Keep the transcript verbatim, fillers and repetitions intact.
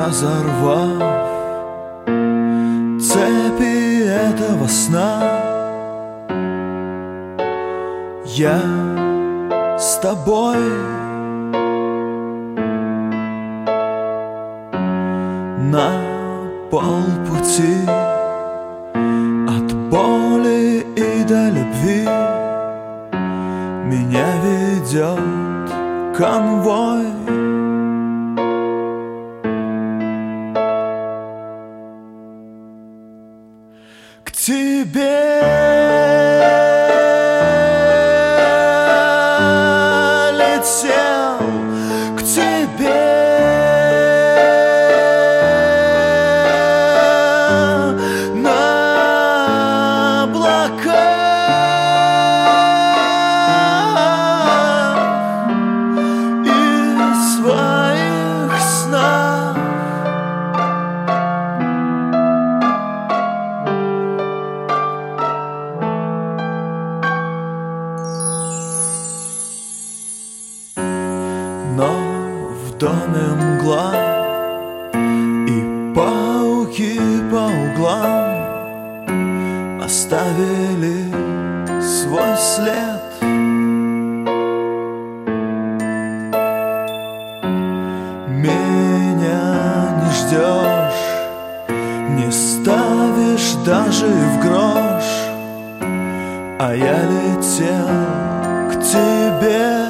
разорвав цепи этого сна, я с тобой. На полпути от боли и до любви меня ведет конвой. К тебе летел, к тебе на облаках и своих снах. Но в доме мгла и пауки по углам оставили свой след. Меня не ждешь, не ставишь даже в грош, а я летел к тебе.